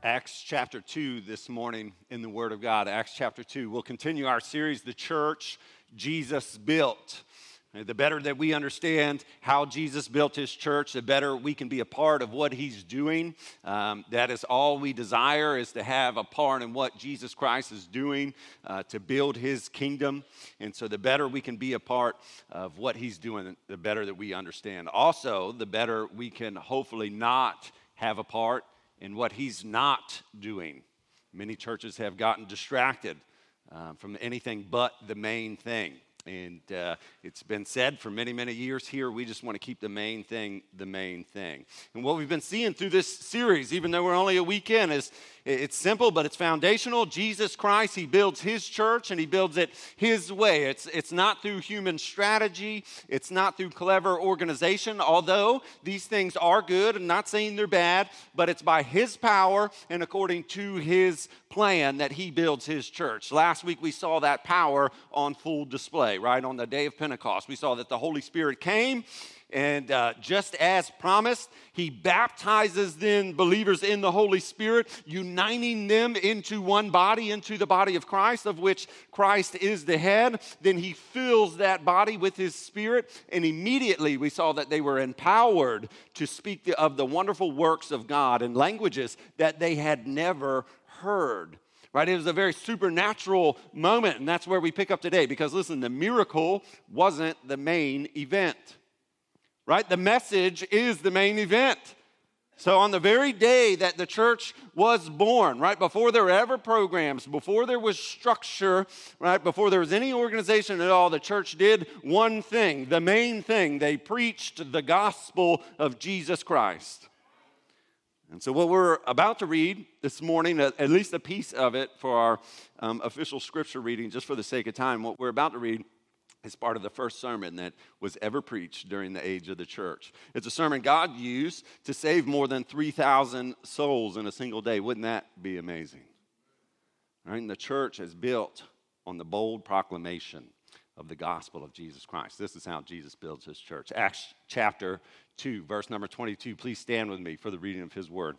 Acts chapter 2 this morning in the Word of God. Acts chapter 2. We'll continue our series, The Church Jesus Built. The better that we understand how Jesus built his church, the better we can be a part of what he's doing. That is all we desire, is to have a part in what Jesus Christ is doing to build his kingdom. And so the better we can be a part of what he's doing, the better that we understand. Also, the better we can hopefully not have a part in what he's not doing. Many churches have gotten distracted from anything but the main thing. And it's been said for many, many years here, we just want to keep the main thing the main thing. And what we've been seeing through this series, even though we're only a week in, is it's simple, but it's foundational. Jesus Christ, he builds his church, and he builds it his way. It's not through human strategy. It's not through clever organization, although these things are good. I'm not saying they're bad, but it's by his power and according to his plan that he builds his church. Last week, we saw that power on full display, right? On the day of Pentecost, we saw that the Holy Spirit came, and just as promised, he baptizes then believers in the Holy Spirit, uniting them into one body, into the body of Christ, of which Christ is the head. Then he fills that body with his Spirit, and immediately we saw that they were empowered to speak of the wonderful works of God in languages that they had never heard. Right? It was a very supernatural moment, and that's where we pick up today. Because listen, the miracle wasn't the main event. Right? The message is the main event. So on the very day that the church was born, right, before there were ever programs, before there was structure, right, before there was any organization at all, the church did one thing, the main thing. They preached the gospel of Jesus Christ. And so what we're about to read this morning, at least a piece of it for our official scripture reading, just for the sake of time, what we're about to read is part of the first sermon that was ever preached during the age of the church. It's a sermon God used to save more than 3,000 souls in a single day. Wouldn't that be amazing? Right? And the church is built on the bold proclamation of the gospel of Jesus Christ. This is how Jesus builds his church. Acts chapter 2, verse number 22. Please stand with me for the reading of his word.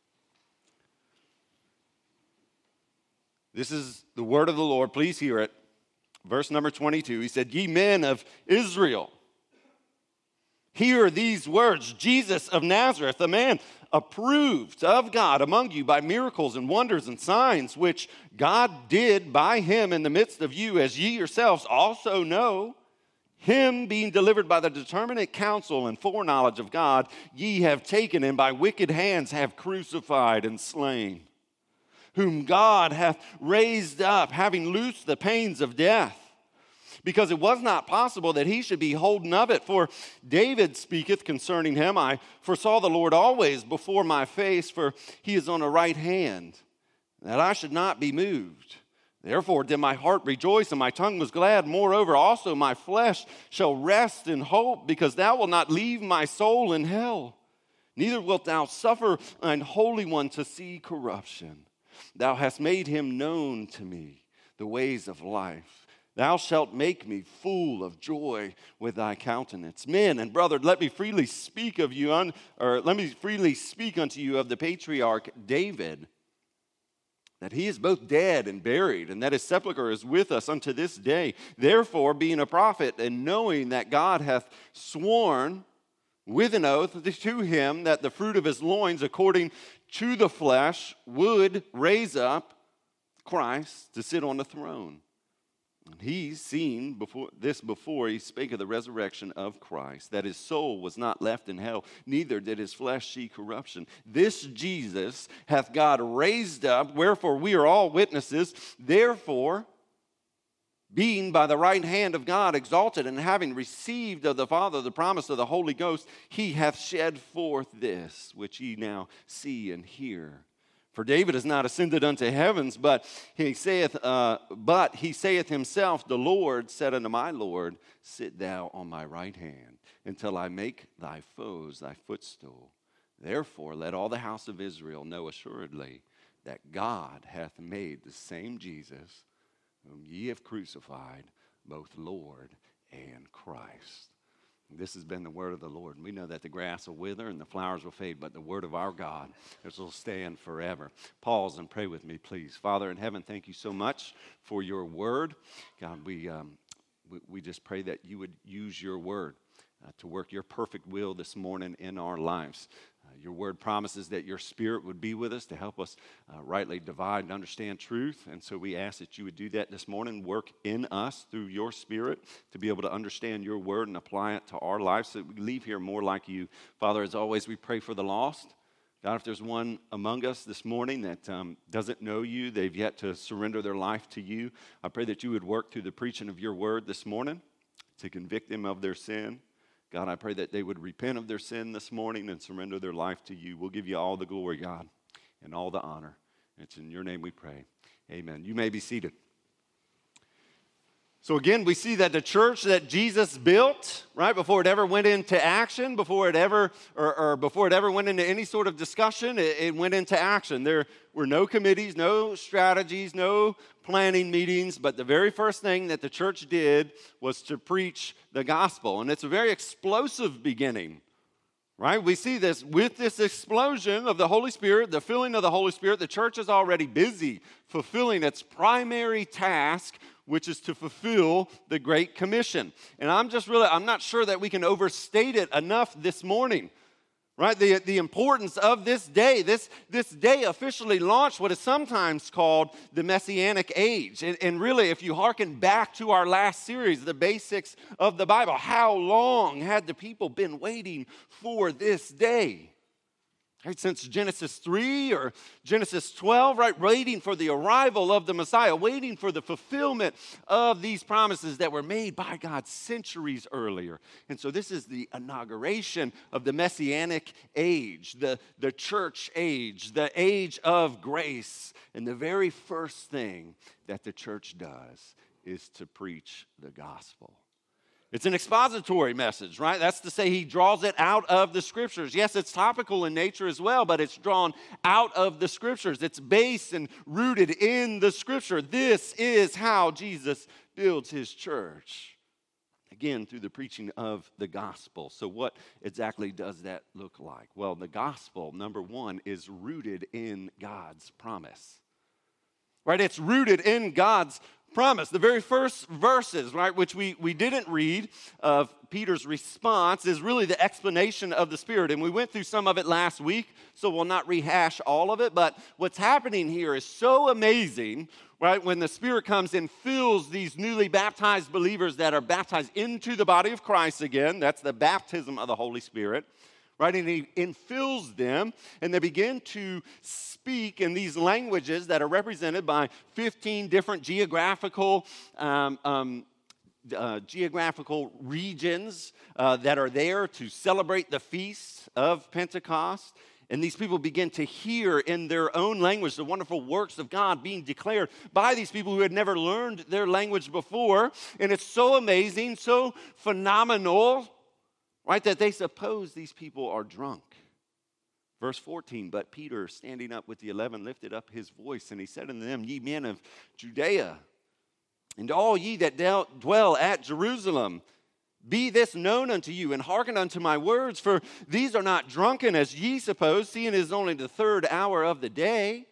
This is the word of the Lord. Please hear it. Verse number 22, he said, "Ye men of Israel, hear these words. Jesus of Nazareth, a man approved of God among you by miracles and wonders and signs, which God did by him in the midst of you, as ye yourselves also know. Him being delivered by the determinate counsel and foreknowledge of God, ye have taken, and by wicked hands have crucified and slain, whom God hath raised up, having loosed the pains of death, because it was not possible that he should be holden of it. For David speaketh concerning him, I foresaw the Lord always before my face, for he is on the right hand, that I should not be moved. Therefore did my heart rejoice, and my tongue was glad. Moreover also my flesh shall rest in hope, because thou wilt not leave my soul in hell, neither wilt thou suffer thine Holy One to see corruption. Thou hast made him known to me the ways of life. Thou shalt make me full of joy with thy countenance. Men and brethren, let me freely speak unto you of the patriarch David, that he is both dead and buried, and that his sepulchre is with us unto this day. Therefore, being a prophet, and knowing that God hath sworn with an oath to him that the fruit of his loins, according to the flesh, would raise up Christ to sit on the throne. And he, seen before, he spake of the resurrection of Christ, that his soul was not left in hell, neither did his flesh see corruption. This Jesus hath God raised up, wherefore we are all witnesses. Therefore, being by the right hand of God exalted, and having received of the Father the promise of the Holy Ghost, he hath shed forth this, which ye now see and hear. For David is not ascended unto heavens, but he saith himself, the Lord said unto my Lord, sit thou on my right hand, until I make thy foes thy footstool. Therefore let all the house of Israel know assuredly that God hath made the same Jesus, whom ye have crucified, both Lord and Christ." This has been the word of the Lord. And we know that the grass will wither and the flowers will fade, but the word of our God will stand forever. Pause and pray with me, please. Father in heaven, thank you so much for your word. God, we just pray that you would use your word to work your perfect will this morning in our lives. Your word promises that your spirit would be with us to help us rightly divide and understand truth. And so we ask that you would do that this morning, work in us through your spirit to be able to understand your word and apply it to our lives so that we leave here more like you. Father, as always, we pray for the lost. God, if there's one among us this morning that doesn't know you, they've yet to surrender their life to you, I pray that you would work through the preaching of your word this morning to convict them of their sin. God, I pray that they would repent of their sin this morning and surrender their life to you. We'll give you all the glory, God, and all the honor. It's in your name we pray. Amen. You may be seated. So again, we see that the church that Jesus built, right, before it ever went into action, before it ever went into any sort of discussion, it went into action. There were no committees, no strategies, no planning meetings, but the very first thing that the church did was to preach the gospel. And it's a very explosive beginning, right? We see this with this explosion of the Holy Spirit, the filling of the Holy Spirit. The church is already busy fulfilling its primary task, which is to fulfill the Great Commission. And I'm not sure that we can overstate it enough this morning, right? The importance of this day. This day officially launched what is sometimes called the Messianic Age. And really, if you hearken back to our last series, the basics of the Bible, how long had the people been waiting for this day? Right, since Genesis 3 or Genesis 12, right, waiting for the arrival of the Messiah, waiting for the fulfillment of these promises that were made by God centuries earlier. And so this is the inauguration of the Messianic age, the church age, the age of grace. And the very first thing that the church does is to preach the gospel. It's an expository message, right? That's to say he draws it out of the Scriptures. Yes, it's topical in nature as well, but it's drawn out of the Scriptures. It's based and rooted in the Scripture. This is how Jesus builds his church. Again, through the preaching of the gospel. So what exactly does that look like? Well, the gospel, number one, is rooted in God's promise. Right? It's rooted in God's promise. The very first verses, right, which we didn't read of Peter's response is really the explanation of the Spirit. And we went through some of it last week, so we'll not rehash all of it. But what's happening here is so amazing, right, when the Spirit comes and fills these newly baptized believers that are baptized into the body of Christ again. That's the baptism of the Holy Spirit. Right, and he infills them, and they begin to speak in these languages that are represented by 15 different geographical regions that are there to celebrate the feast of Pentecost. And these people begin to hear in their own language the wonderful works of God being declared by these people who had never learned their language before. And it's so amazing, so phenomenal, right, that they suppose these people are drunk. Verse 14, but Peter, standing up with the 11, lifted up his voice, and he said unto them, Ye men of Judea, and all ye that dwell at Jerusalem, be this known unto you, and hearken unto my words, for these are not drunken as ye suppose, seeing it is only the third hour of the day.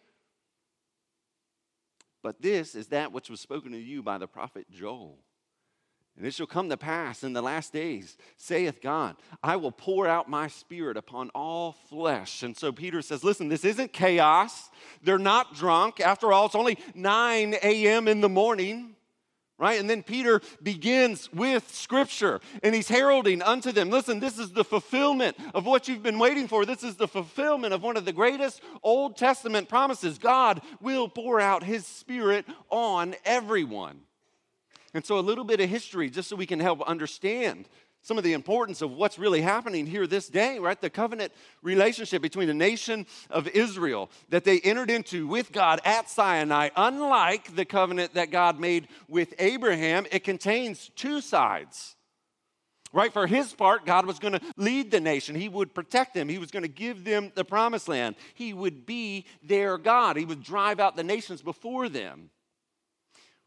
But this is that which was spoken to you by the prophet Joel. And it shall come to pass in the last days, saith God, I will pour out my Spirit upon all flesh. And so Peter says, listen, this isn't chaos. They're not drunk. After all, it's only 9 a.m. in the morning, right? And then Peter begins with Scripture, and he's heralding unto them, listen, this is the fulfillment of what you've been waiting for. This is the fulfillment of one of the greatest Old Testament promises. God will pour out his Spirit on everyone. And so a little bit of history, just so we can help understand some of the importance of what's really happening here this day, right? The covenant relationship between the nation of Israel that they entered into with God at Sinai, unlike the covenant that God made with Abraham, it contains two sides. Right, for his part, God was going to lead the nation. He would protect them. He was going to give them the promised land. He would be their God. He would drive out the nations before them.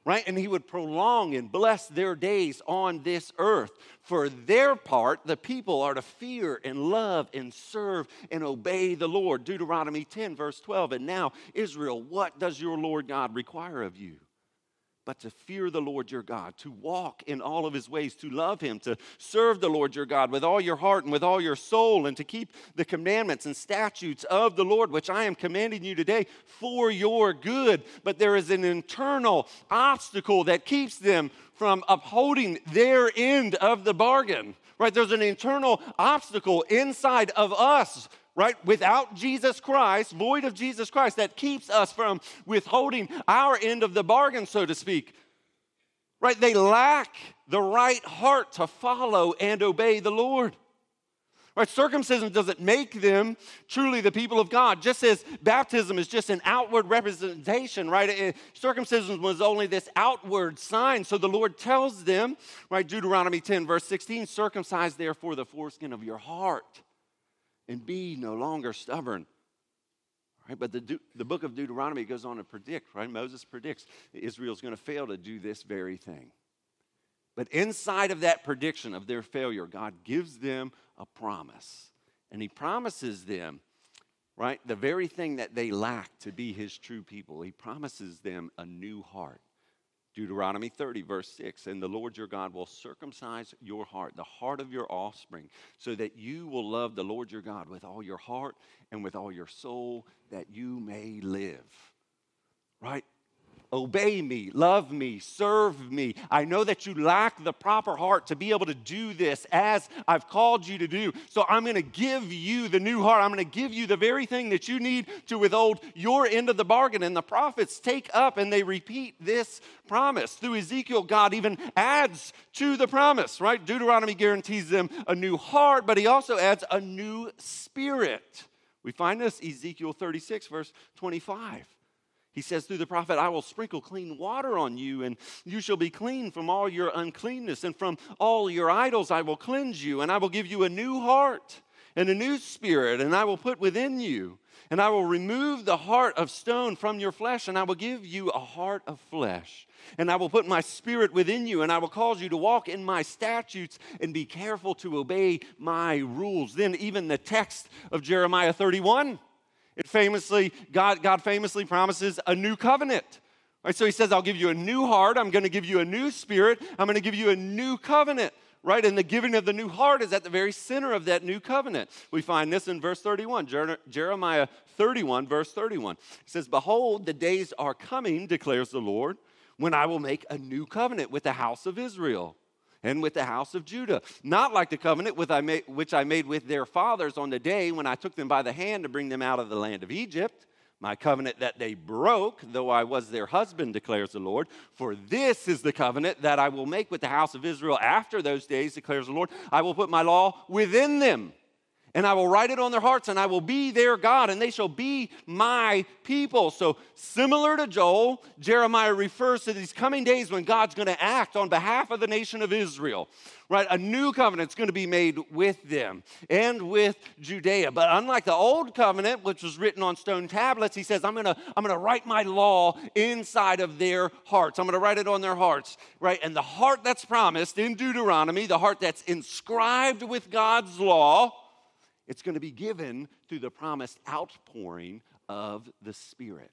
right? And he would prolong and bless their days on this earth. For their part, the people are to fear and love and serve and obey the Lord. Deuteronomy 10, verse 12. And now, Israel, what does your Lord God require of you? But to fear the Lord your God, to walk in all of his ways, to love him, to serve the Lord your God with all your heart and with all your soul, and to keep the commandments and statutes of the Lord, which I am commanding you today for your good. But there is an internal obstacle that keeps them from upholding their end of the bargain, right? There's an internal obstacle inside of us, right, without Jesus Christ, void of Jesus Christ, that keeps us from withholding our end of the bargain, so to speak. Right? They lack the right heart to follow and obey the Lord. Right? Circumcision doesn't make them truly the people of God, just as baptism is just an outward representation, right? Circumcision was only this outward sign. So the Lord tells them, right, Deuteronomy 10, verse 16, circumcise therefore the foreskin of your heart, and be no longer stubborn. Right? But the book of Deuteronomy goes on to predict, right? Moses predicts Israel's going to fail to do this very thing. But inside of that prediction of their failure, God gives them a promise. And he promises them, right, the very thing that they lack to be his true people. He promises them a new heart. Deuteronomy 30, verse 6, and the Lord your God will circumcise your heart, the heart of your offspring, so that you will love the Lord your God with all your heart and with all your soul, that you may live. Right? Obey me, love me, serve me. I know that you lack the proper heart to be able to do this as I've called you to do. So I'm going to give you the new heart. I'm going to give you the very thing that you need to withhold your end of the bargain. And the prophets take up and they repeat this promise. Through Ezekiel, God even adds to the promise, right? Deuteronomy guarantees them a new heart, but he also adds a new spirit. We find this Ezekiel 36, verse 25. He says through the prophet, I will sprinkle clean water on you, and you shall be clean from all your uncleanness, and from all your idols I will cleanse you, and I will give you a new heart and a new spirit, and I will put within you, and I will remove the heart of stone from your flesh, and I will give you a heart of flesh. And I will put my spirit within you, and I will cause you to walk in my statutes and be careful to obey my rules. Then even the text of Jeremiah 31, God famously promises a new covenant. Right? So he says, I'll give you a new heart. I'm going to give you a new spirit. I'm going to give you a new covenant. Right? And the giving of the new heart is at the very center of that new covenant. We find this in verse 31, Jeremiah 31, verse 31. It says, behold, the days are coming, declares the Lord, when I will make a new covenant with the house of Israel and with the house of Judah, not like the covenant which I made with their fathers on the day when I took them by the hand to bring them out of the land of Egypt, my covenant that they broke, though I was their husband, declares the Lord. For this is the covenant that I will make with the house of Israel after those days, declares the Lord. I will put my law within them, and I will write it on their hearts, and I will be their God, and they shall be my people. So similar to Joel, Jeremiah refers to these coming days when God's going to act on behalf of the nation of Israel. Right? A new covenant's going to be made with them and with Judea. But unlike the old covenant, which was written on stone tablets, he says, I'm going to write my law inside of their hearts. I'm going to write it on their hearts. Right? And the heart that's promised in Deuteronomy, the heart that's inscribed with God's law, it's going to be given through the promised outpouring of the Spirit.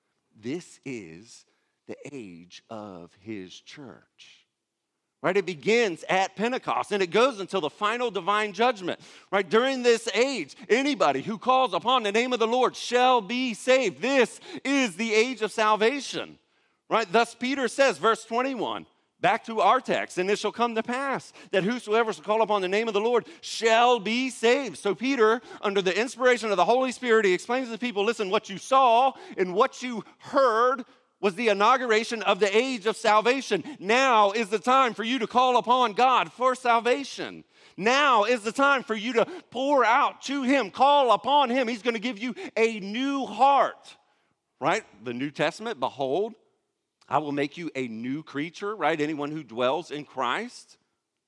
This is the age of his church. Right? It begins at Pentecost, and it goes until the final divine judgment. Right? During this age, anybody who calls upon the name of the Lord shall be saved. This is the age of salvation. Right? Thus Peter says, verse 21, back to our text, and it shall come to pass that whosoever shall call upon the name of the Lord shall be saved. So Peter, under the inspiration of the Holy Spirit, he explains to the people, listen, what you saw and what you heard was the inauguration of the age of salvation. Now is the time for you to call upon God for salvation. Now is the time for you to pour out to him, call upon him. He's going to give you a new heart. Right? The New Testament, behold, I will make you a new creature, right? Anyone who dwells in Christ.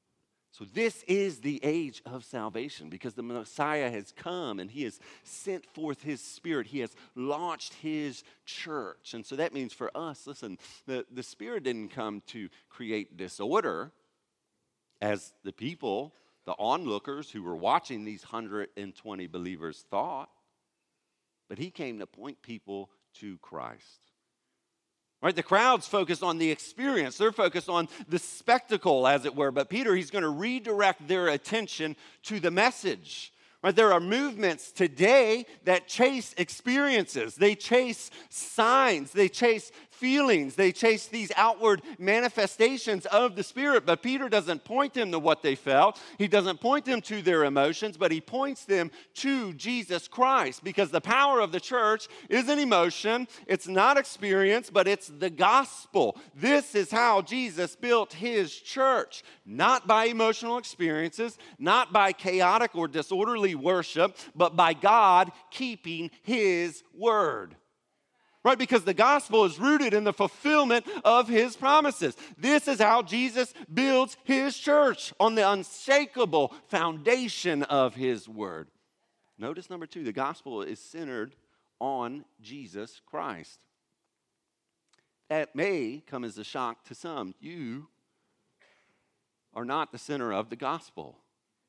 So this is the age of salvation because the Messiah has come and he has sent forth his Spirit. He has launched his church. And so that means for us, listen, the Spirit didn't come to create disorder as the people, the onlookers who were watching these 120 believers thought, but he came to point people to Christ. Right, the crowds focused on the experience. They're focused on the spectacle, as it were. But Peter, he's going to redirect their attention to the message. Right, there are movements today that chase experiences. They chase signs. They chase feelings. They chase these outward manifestations of the Spirit. But Peter doesn't point them to what they felt. He doesn't point them to their emotions, but he points them to Jesus Christ. Because the power of the church isn't emotion. It's not experience, but it's the gospel. This is how Jesus built his church. Not by emotional experiences, not by chaotic or disorderly worship, but by God keeping his word. Right, because the gospel is rooted in the fulfillment of his promises. This is how Jesus builds his church, on the unshakable foundation of his word. Notice number 2, the gospel is centered on Jesus Christ. That may come as a shock to some. You are not the center of the gospel.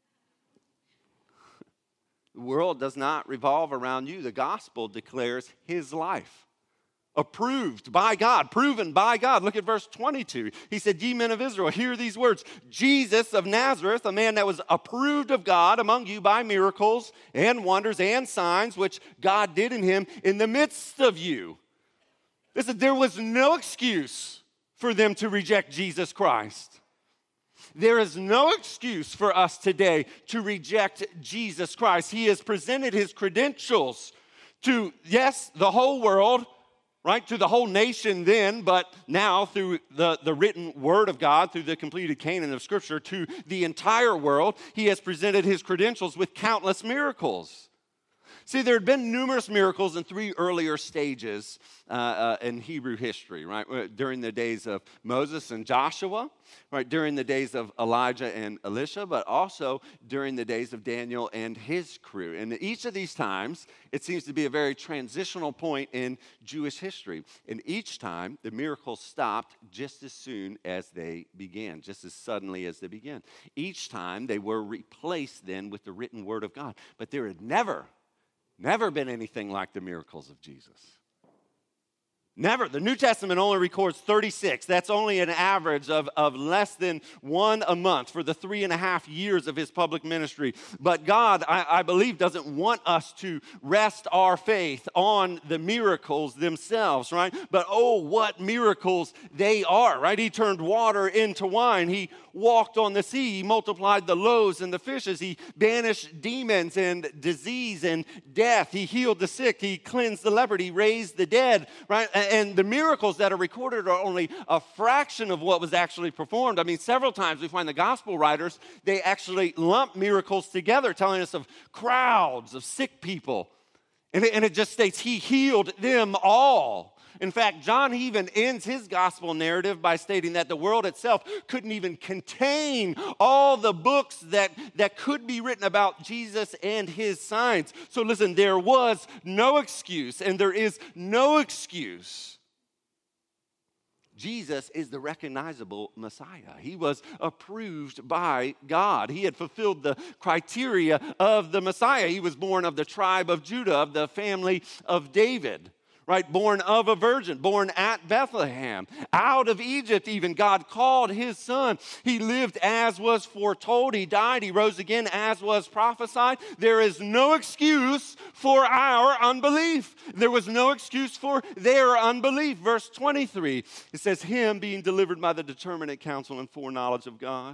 The world does not revolve around you. The gospel declares his life. Approved by God, proven by God. Look at verse 22. He said, "Ye men of Israel, hear these words. Jesus of Nazareth, a man that was approved of God among you by miracles and wonders and signs, which God did in him in the midst of you." Listen, there was no excuse for them to reject Jesus Christ. There is no excuse for us today to reject Jesus Christ. He has presented his credentials to, yes, the whole world, right, to the whole nation then, but now through the written word of God, through the completed canon of Scripture, to the entire world. He has presented his credentials with countless miracles. See, there had been numerous miracles in 3 earlier stages in Hebrew history, right? During the days of Moses and Joshua, right? During the days of Elijah and Elisha, but also during the days of Daniel and his crew. And each of these times, it seems to be a very transitional point in Jewish history. And each time, the miracles stopped just as soon as they began, just as suddenly as they began. Each time, they were replaced then with the written word of God. But there had never been anything like the miracles of Jesus. Never. The New Testament only records 36. That's only an average of less than 1 a month for the 3.5 years of his public ministry. But God, I believe, doesn't want us to rest our faith on the miracles themselves, right? But oh, what miracles they are, right? He turned water into wine. He walked on the sea. He multiplied the loaves and the fishes. He banished demons and disease and death. He healed the sick. He cleansed the leper. He raised the dead, right? And the miracles that are recorded are only a fraction of what was actually performed. I mean, several times we find the gospel writers, they actually lump miracles together, telling us of crowds of sick people. And it just states he healed them all. In fact, John even ends his gospel narrative by stating that the world itself couldn't even contain all the books that could be written about Jesus and his signs. So listen, there was no excuse, and there is no excuse. Jesus is the recognizable Messiah. He was approved by God. He had fulfilled the criteria of the Messiah. He was born of the tribe of Judah, of the family of David. Right, born of a virgin, born at Bethlehem, out of Egypt even. God called his son. He lived as was foretold. He died. He rose again as was prophesied. There is no excuse for our unbelief. There was no excuse for their unbelief. Verse 23, it says, him being delivered by the determinate counsel and foreknowledge of God,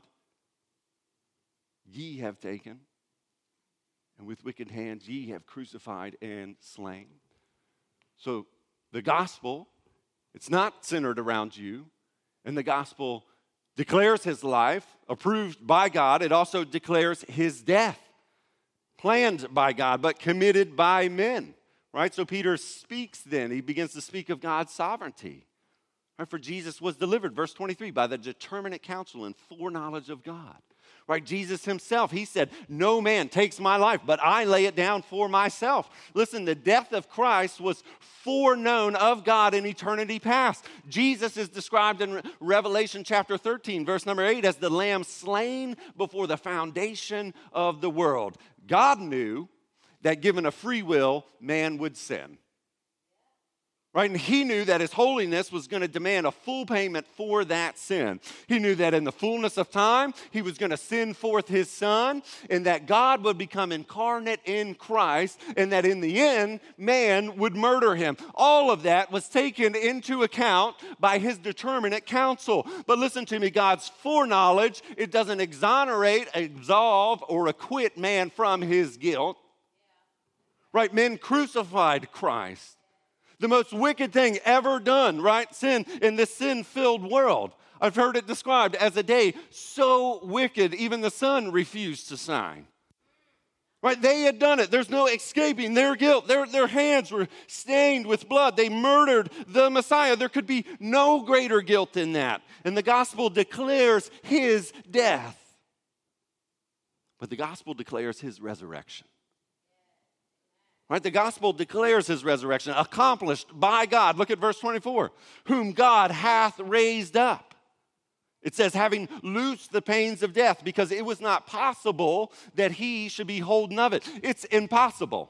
ye have taken, and with wicked hands ye have crucified and slain. So the gospel, it's not centered around you, and the gospel declares his life, approved by God. It also declares his death, planned by God, but committed by men, right? So Peter speaks then. He begins to speak of God's sovereignty. Right? For Jesus was delivered, verse 23, by the determinate counsel and foreknowledge of God. Right? Jesus himself, he said, no man takes my life, but I lay it down for myself. Listen, the death of Christ was foreknown of God in eternity past. Jesus is described in Revelation chapter 13, verse number 8, as the lamb slain before the foundation of the world. God knew that given a free will, man would sin. Right? And he knew that his holiness was going to demand a full payment for that sin. He knew that in the fullness of time, he was going to send forth his son, and that God would become incarnate in Christ, and that in the end, man would murder him. All of that was taken into account by his determinate counsel. But listen to me, God's foreknowledge, it doesn't exonerate, absolve, or acquit man from his guilt. Right? Men crucified Christ. The most wicked thing ever done, right? Sin in this sin-filled world. I've heard it described as a day so wicked, even the sun refused to shine. Right? They had done it. There's no escaping their guilt. Their hands were stained with blood. They murdered the Messiah. There could be no greater guilt than that. And the gospel declares his death. But the gospel declares his resurrection. Right? The gospel declares his resurrection, accomplished by God. Look at verse 24. Whom God hath raised up. It says, having loosed the pains of death, because it was not possible that he should be holden of it. It's impossible.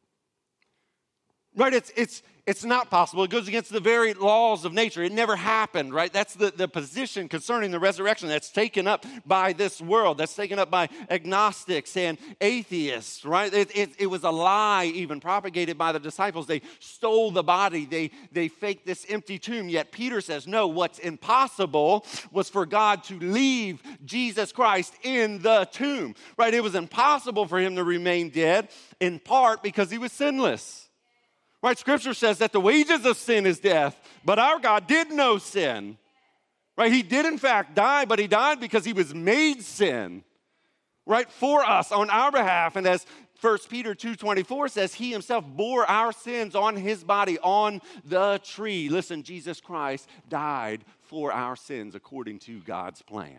Right? It's not possible. It goes against the very laws of nature. It never happened, right? That's the position concerning the resurrection that's taken up by this world, that's taken up by agnostics and atheists, right? It was a lie even propagated by the disciples. They stole the body. They faked this empty tomb. Yet Peter says, no, what's impossible was for God to leave Jesus Christ in the tomb, right? It was impossible for him to remain dead, in part because he was sinless. Right, Scripture says that the wages of sin is death, but our God did know sin. Right, he did in fact die, but he died because he was made sin. Right, for us, on our behalf. And as 1 Peter 2:24 says, he himself bore our sins on his body on the tree. Listen, Jesus Christ died for our sins according to God's plan.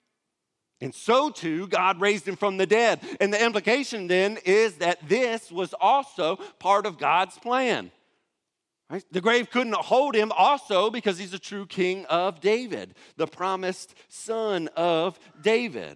And so too, God raised him from the dead. And the implication then is that this was also part of God's plan. Right? The grave couldn't hold him also because he's a true king of David, the promised son of David.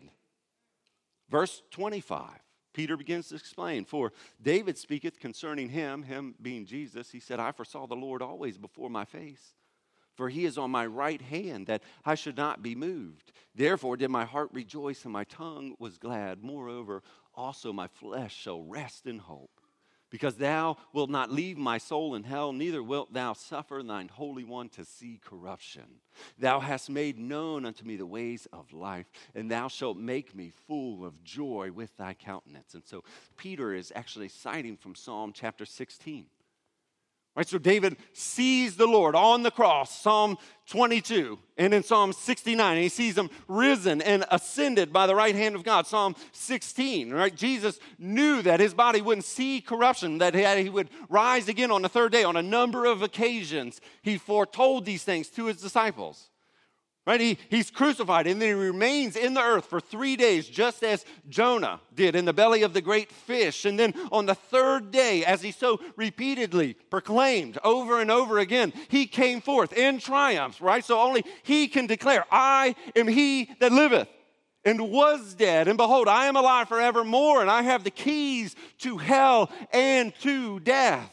Verse 25, Peter begins to explain, for David speaketh concerning him being Jesus. He said, I foresaw the Lord always before my face. For he is on my right hand, that I should not be moved. Therefore did my heart rejoice, and my tongue was glad. Moreover, also my flesh shall rest in hope. Because thou wilt not leave my soul in hell, neither wilt thou suffer thine Holy One to see corruption. Thou hast made known unto me the ways of life, and thou shalt make me full of joy with thy countenance. And so Peter is actually citing from Psalm chapter 16. Right, so David sees the Lord on the cross, Psalm 22, and in Psalm 69, he sees him risen and ascended by the right hand of God, Psalm 16. Right, Jesus knew that his body wouldn't see corruption, that he would rise again on the third day. On a number of occasions, he foretold these things to his disciples. Right, he's crucified, and then he remains in the earth for 3 days, just as Jonah did in the belly of the great fish. And then on the third day, as he so repeatedly proclaimed over and over again, he came forth in triumph, right? So only he can declare, I am he that liveth and was dead. And behold, I am alive forevermore, and I have the keys to hell and to death.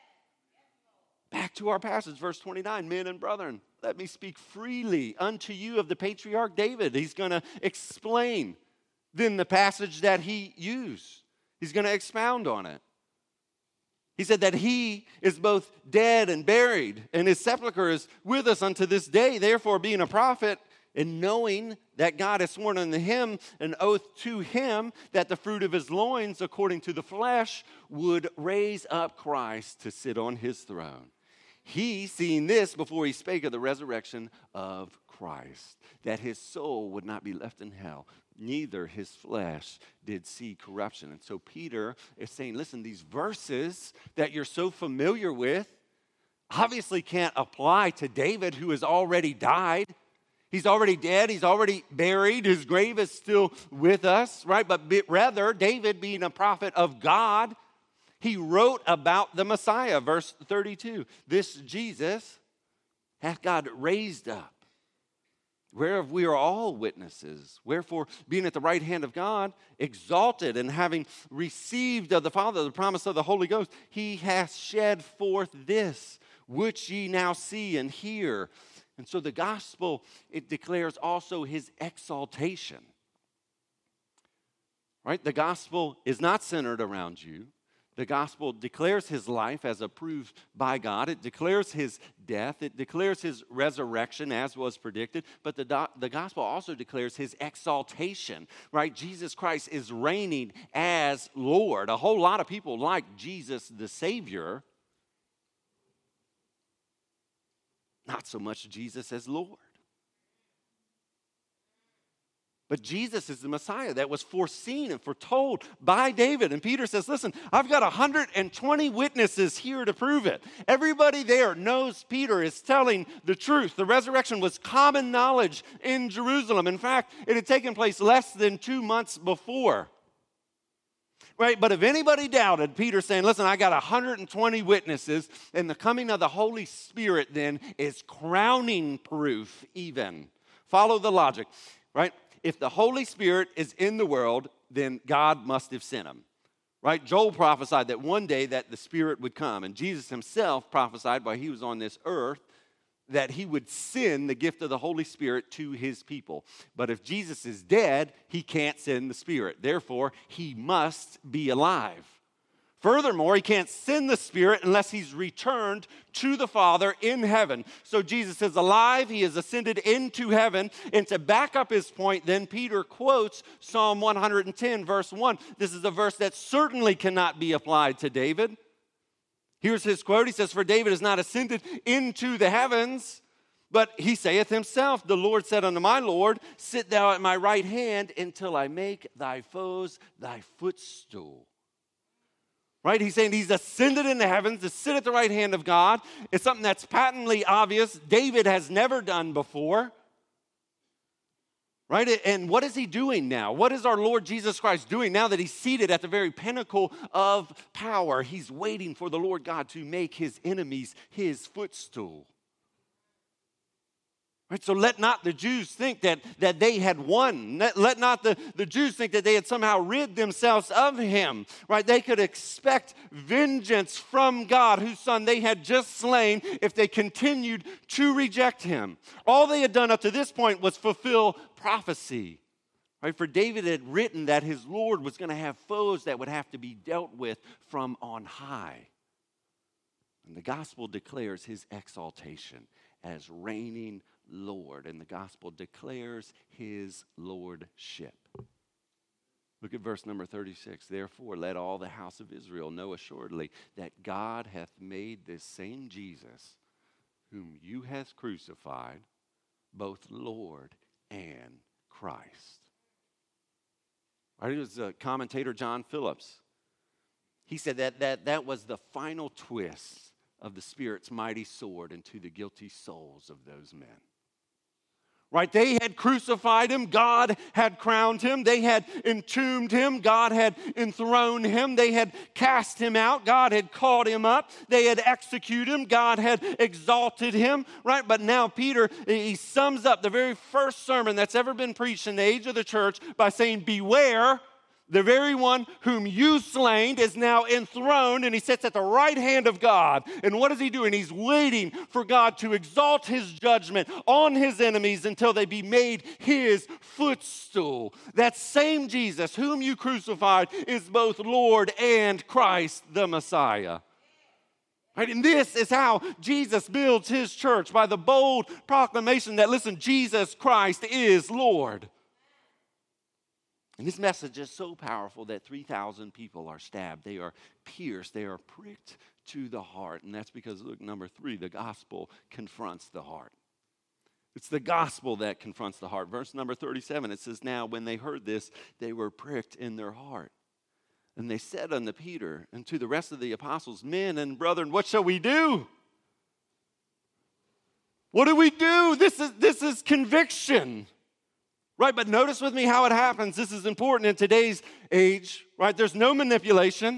Back to our passage, verse 29, men and brethren, let me speak freely unto you of the patriarch David. He's going to explain then the passage that he used. He's going to expound on it. He said that he is both dead and buried, and his sepulchre is with us unto this day. Therefore, being a prophet, and knowing that God has sworn unto him an oath to him that the fruit of his loins, according to the flesh, would raise up Christ to sit on his throne. He, seeing this before he spake of the resurrection of Christ, that his soul would not be left in hell, neither his flesh did see corruption. And so Peter is saying, listen, these verses that you're so familiar with, obviously can't apply to David, who has already died. He's already dead. He's already buried. His grave is still with us, right? But rather, David, being a prophet of God, he wrote about the Messiah, verse 32. This Jesus hath God raised up, whereof we are all witnesses. Wherefore, being at the right hand of God, exalted, and having received of the Father the promise of the Holy Ghost, he hath shed forth this, which ye now see and hear. And so the gospel, it declares also his exaltation. Right? The gospel is not centered around you. The gospel declares his life as approved by God. It declares his death. It declares his resurrection as was predicted. But the gospel also declares his exaltation, right? Jesus Christ is reigning as Lord. A whole lot of people like Jesus the Savior. Not so much Jesus as Lord. But Jesus is the Messiah that was foreseen and foretold by David. And Peter says, listen, I've got 120 witnesses here to prove it. Everybody there knows Peter is telling the truth. The resurrection was common knowledge in Jerusalem. In fact, it had taken place less than 2 months before. Right, but if anybody doubted, Peter's saying, listen, I got 120 witnesses, and the coming of the Holy Spirit then is crowning proof even. Follow the logic, right? If the Holy Spirit is in the world, then God must have sent him. Right? Joel prophesied that one day that the Spirit would come, and Jesus himself prophesied while he was on this earth that he would send the gift of the Holy Spirit to his people. But if Jesus is dead, he can't send the Spirit. Therefore, he must be alive. Furthermore, he can't send the Spirit unless he's returned to the Father in heaven. So Jesus is alive. He has ascended into heaven. And to back up his point, then Peter quotes Psalm 110, verse 1. This is a verse that certainly cannot be applied to David. Here's his quote. He says, for David is not ascended into the heavens, but he saith himself, the Lord said unto my Lord, sit thou at my right hand until I make thy foes thy footstool. Right? He's saying he's ascended in the heavens to sit at the right hand of God. It's something that's patently obvious. David has never done before. Right? And what is he doing now? What is our Lord Jesus Christ doing now that he's seated at the very pinnacle of power? He's waiting for the Lord God to make his enemies his footstool. Right? So let not the Jews think that they had won. Let not the Jews think that they had somehow rid themselves of him. Right? They could expect vengeance from God, whose son they had just slain, if they continued to reject him. All they had done up to this point was fulfill prophecy. Right? For David had written that his Lord was going to have foes that would have to be dealt with from on high. And the gospel declares his exaltation as reigning Lord, and the gospel declares his lordship. Look at verse number 36. Therefore, let all the house of Israel know assuredly that God hath made this same Jesus, whom you have crucified, both Lord and Christ. Right, it was commentator John Phillips. He said that was the final twist of the Spirit's mighty sword into the guilty souls of those men. Right? They had crucified him. God had crowned him. They had entombed him. God had enthroned him. They had cast him out. God had caught him up. They had executed him. God had exalted him. Right? But now Peter, he sums up the very first sermon that's ever been preached in the age of the church by saying, beware, the very one whom you slain is now enthroned, and he sits at the right hand of God. And what is he doing? He's waiting for God to exalt his judgment on his enemies until they be made his footstool. That same Jesus whom you crucified is both Lord and Christ the Messiah. Right? And this is how Jesus builds his church, by the bold proclamation that, listen, Jesus Christ is Lord. And this message is so powerful that 3,000 people are stabbed. They are pierced. They are pricked to the heart. And that's because, look, number 3, the gospel confronts the heart. It's the gospel that confronts the heart. Verse number 37, it says, now when they heard this, they were pricked in their heart. And they said unto Peter and to the rest of the apostles, men and brethren, what shall we do? What do we do? This is conviction. Right, but notice with me how it happens. This is important in today's age, right? There's no manipulation,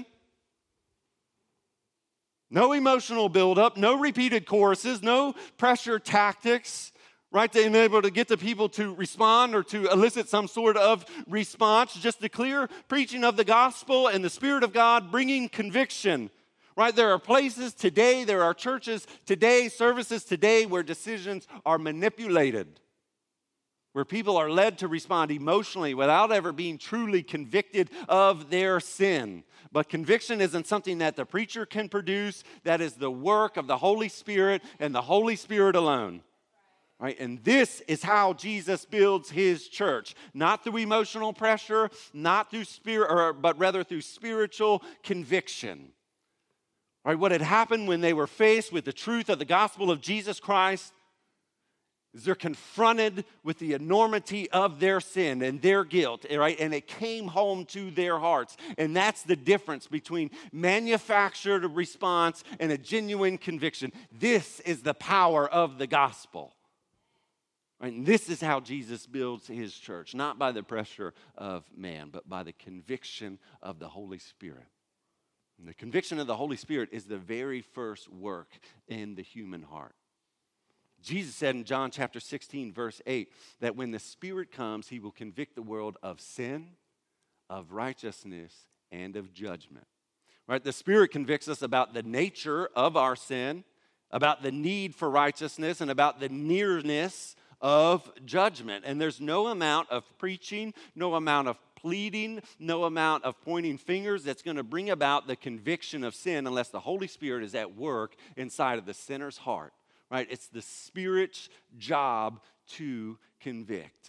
no emotional buildup, no repeated choruses, no pressure tactics, right? To enable to get the people to respond or to elicit some sort of response. Just the clear preaching of the gospel and the Spirit of God bringing conviction. Right, there are places today, there are churches today, services today where decisions are manipulated, where people are led to respond emotionally without ever being truly convicted of their sin. But conviction isn't something that the preacher can produce. That is the work of the Holy Spirit and the Holy Spirit alone. Right? And this is how Jesus builds his church. Not through emotional pressure, not through but rather through spiritual conviction. Right, what had happened when they were faced with the truth of the gospel of Jesus Christ is they're confronted with the enormity of their sin and their guilt, right? And it came home to their hearts. And that's the difference between manufactured response and a genuine conviction. This is the power of the gospel. Right? And this is how Jesus builds his church, not by the pressure of man, but by the conviction of the Holy Spirit. And the conviction of the Holy Spirit is the very first work in the human heart. Jesus said in John chapter 16, verse 8, that when the Spirit comes, he will convict the world of sin, of righteousness, and of judgment. Right? The Spirit convicts us about the nature of our sin, about the need for righteousness, and about the nearness of judgment. And there's no amount of preaching, no amount of pleading, no amount of pointing fingers that's going to bring about the conviction of sin unless the Holy Spirit is at work inside of the sinner's heart, right? It's the Spirit's job to convict.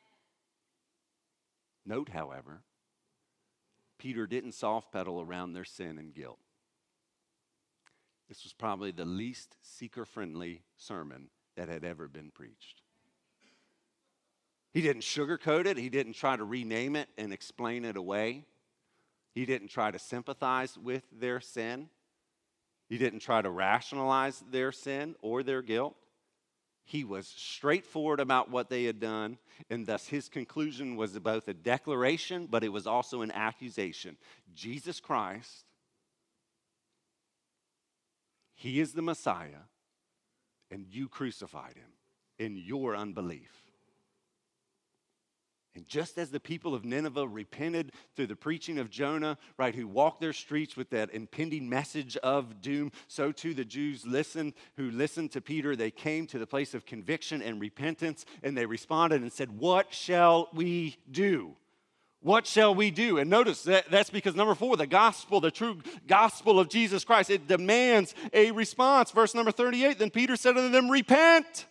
Note, however, Peter didn't soft pedal around their sin and guilt. This was probably the least seeker-friendly sermon that had ever been preached. He didn't sugarcoat it. He didn't try to rename it and explain it away. He didn't try to sympathize with their sin. He didn't try to rationalize their sin or their guilt. He was straightforward about what they had done, and thus his conclusion was both a declaration, but it was also an accusation. Jesus Christ, he is the Messiah, and you crucified him in your unbelief. And just as the people of Nineveh repented through the preaching of Jonah, right, who walked their streets with that impending message of doom, so too the Jews who listened to Peter. They came to the place of conviction and repentance, and they responded and said, "What shall we do? What shall we do?" And notice that's because, number 4, the gospel, the true gospel of Jesus Christ, it demands a response. Verse number 38, then Peter said unto them, "Repent.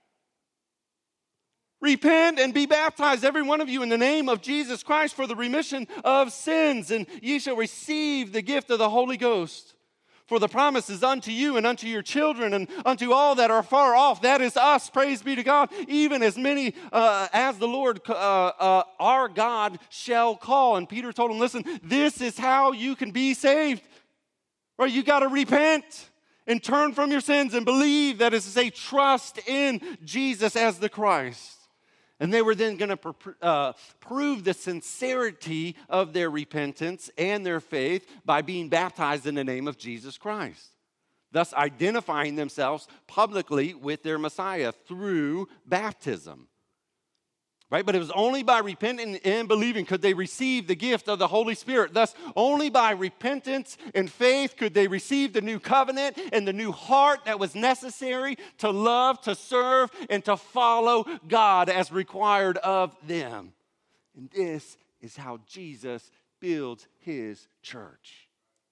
Repent and be baptized, every one of you, in the name of Jesus Christ for the remission of sins, and ye shall receive the gift of the Holy Ghost. For the promise is unto you and unto your children and unto all that are far off." That is us, praise be to God. "Even as many as the Lord our God shall call." And Peter told him, listen, this is how you can be saved. Right? You got to repent and turn from your sins and believe, that is to say, trust in Jesus as the Christ. And they were then going to prove the sincerity of their repentance and their faith by being baptized in the name of Jesus Christ, thus identifying themselves publicly with their Messiah through baptism. Right? But it was only by repenting and believing could they receive the gift of the Holy Spirit. Thus, only by repentance and faith could they receive the new covenant and the new heart that was necessary to love, to serve, and to follow God as required of them. And this is how Jesus builds his church.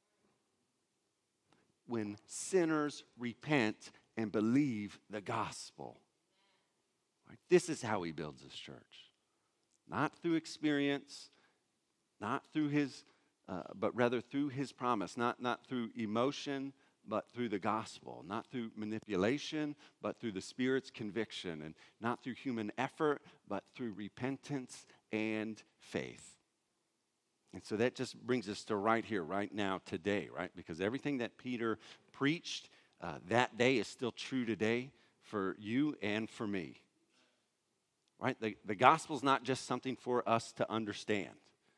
When sinners repent and believe the gospel. Right? This is how he builds his church. Not through experience, not through but rather through his promise. Not through emotion, but through the gospel. Not through manipulation, but through the Spirit's conviction. And not through human effort, but through repentance and faith. And so that just brings us to right here, right now, today, right? Because everything that Peter preached that day is still true today for you and for me. Right? The gospel's not just something for us to understand.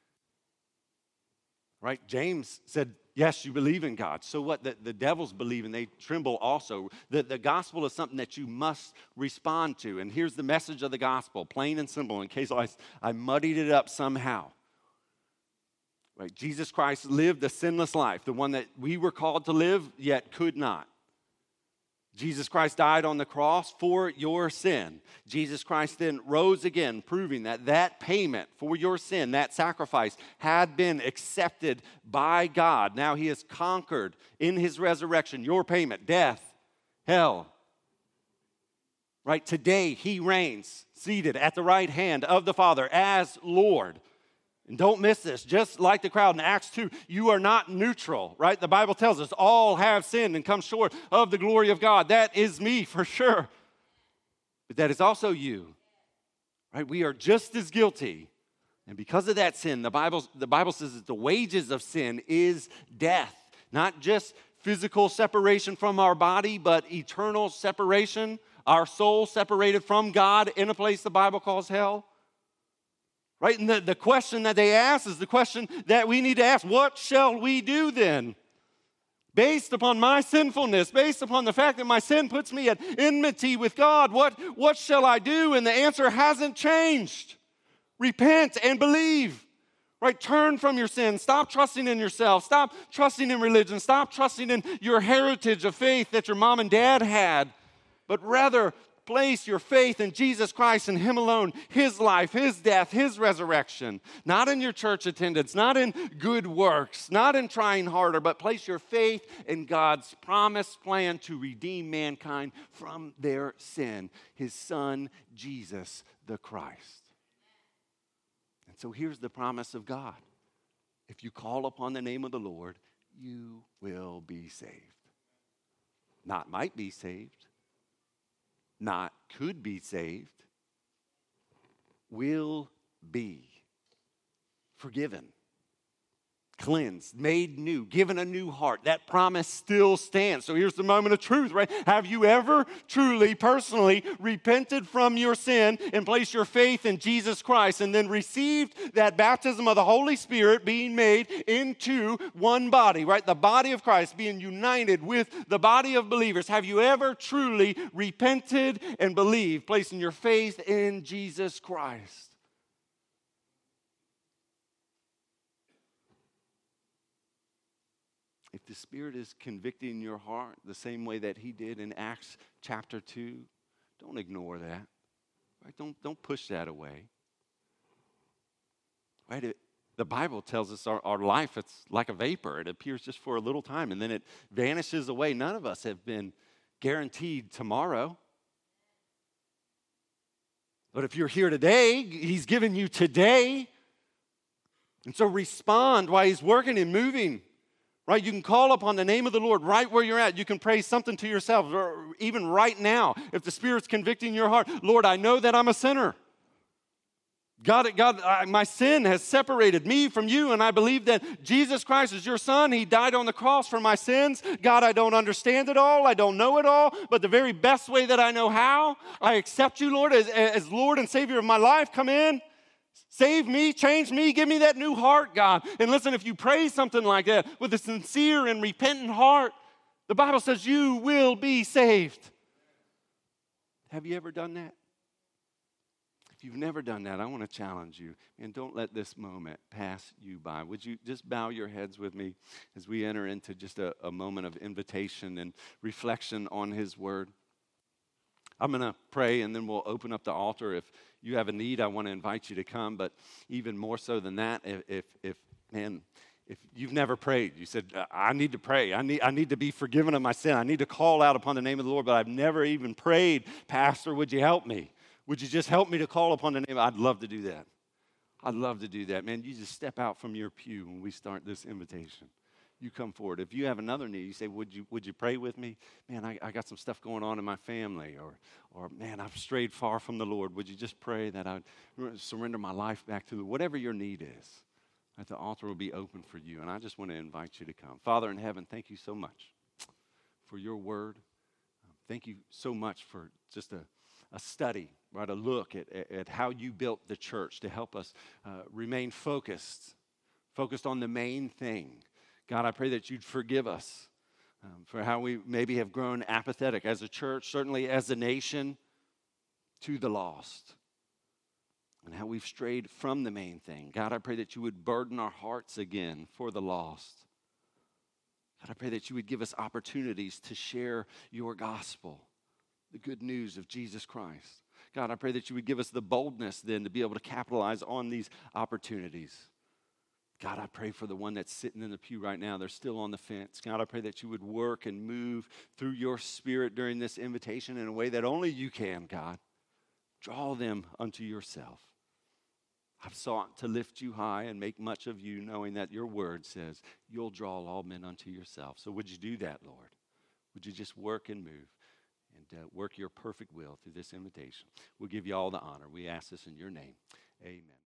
Right? James said, yes, you believe in God. So what? The devils believe and they tremble also. The gospel is something that you must respond to. And here's the message of the gospel, plain and simple, in case I muddied it up somehow. Right? Jesus Christ lived a sinless life, the one that we were called to live, yet could not. Jesus Christ died on the cross for your sin. Jesus Christ then rose again, proving that that payment for your sin, that sacrifice, had been accepted by God. Now he has conquered in his resurrection your payment, death, hell. Right? Today he reigns, seated at the right hand of the Father as Lord. And don't miss this, just like the crowd in Acts 2, you are not neutral, right? The Bible tells us all have sinned and come short of the glory of God. That is me for sure. But that is also you, right? We are just as guilty. And because of that sin, the Bible says that the wages of sin is death. Not just physical separation from our body, but eternal separation, our soul separated from God in a place the Bible calls hell. Right? And the question that they ask is the question that we need to ask. What shall we do then? Based upon my sinfulness, based upon the fact that my sin puts me at enmity with God, what shall I do? And the answer hasn't changed. Repent and believe. Right? Turn from your sin. Stop trusting in yourself. Stop trusting in religion. Stop trusting in your heritage of faith that your mom and dad had. But rather, place your faith in Jesus Christ and him alone, his life, his death, his resurrection. Not in your church attendance, not in good works, not in trying harder, but place your faith in God's promised plan to redeem mankind from their sin, his son, Jesus the Christ. And so here's the promise of God. If you call upon the name of the Lord, you will be saved. Not might be saved. Not could be saved, will be forgiven, cleansed, made new, given a new heart. That promise still stands. So here's the moment of truth, right? Have you ever truly, personally repented from your sin and placed your faith in Jesus Christ and then received that baptism of the Holy Spirit being made into one body, right? The body of Christ being united with the body of believers. Have you ever truly repented and believed, placing your faith in Jesus Christ? If the Spirit is convicting your heart the same way that he did in Acts chapter 2, don't ignore that. Right? Don't push that away. Right? The Bible tells us our life, it's like a vapor. It appears just for a little time, and then it vanishes away. None of us have been guaranteed tomorrow. But if you're here today, he's given you today. And so respond while he's working and moving. Right? You can call upon the name of the Lord right where you're at. You can pray something to yourself, or even right now, if the Spirit's convicting your heart. Lord, I know that I'm a sinner. God, my sin has separated me from you, and I believe that Jesus Christ is your Son. He died on the cross for my sins. God, I don't understand it all. I don't know it all, but the very best way that I know how, I accept you, Lord, as Lord and Savior of my life. Come in. Save me, change me, give me that new heart, God. And listen, if you pray something like that with a sincere and repentant heart, the Bible says you will be saved. Have you ever done that? If you've never done that, I want to challenge you. And don't let this moment pass you by. Would you just bow your heads with me as we enter into just a moment of invitation and reflection on his word? I'm going to pray, and then we'll open up the altar. If you have a need, I want to invite you to come. But even more so than that, if you've never prayed, you said, I need to pray. I need to be forgiven of my sin. I need to call out upon the name of the Lord, but I've never even prayed. Pastor, would you help me? Would you just help me to call upon the name? I'd love to do that. I'd love to do that. Man, you just step out from your pew when we start this invitation. You come forward. If you have another need, you say, would you pray with me? Man, I got some stuff going on in my family, or man, I've strayed far from the Lord. Would you just pray that I would surrender my life back to the Lord? Whatever your need is, that the altar will be open for you. And I just want to invite you to come. Father in heaven, thank you so much for your word. Thank you so much for just a study, right? A look at how you built the church to help us remain focused on the main thing. God, I pray that you'd forgive us for how we maybe have grown apathetic as a church, certainly as a nation, to the lost, and how we've strayed from the main thing. God, I pray that you would burden our hearts again for the lost. God, I pray that you would give us opportunities to share your gospel, the good news of Jesus Christ. God, I pray that you would give us the boldness then to be able to capitalize on these opportunities. God, I pray for the one that's sitting in the pew right now. They're still on the fence. God, I pray that you would work and move through your Spirit during this invitation in a way that only you can, God. Draw them unto yourself. I've sought to lift you high and make much of you, knowing that your word says you'll draw all men unto yourself. So would you do that, Lord? Would you just work and move and work your perfect will through this invitation? We'll give you all the honor. We ask this in your name. Amen.